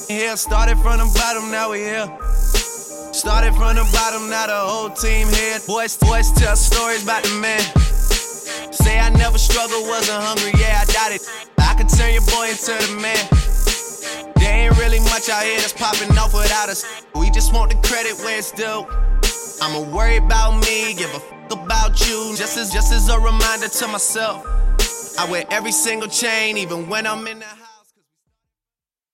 Here, started from the bottom, now we here. Started from the bottom, now the whole team here. Boys tell stories about the man. Say I never struggled, wasn't hungry, yeah, I doubt it. I could turn your boy into the man. There ain't really much out here that's popping off without us. We just want the credit where it's due. I'ma worry about me, give a fuck about you. Just as a reminder to myself, I wear every single chain, even when I'm in the house.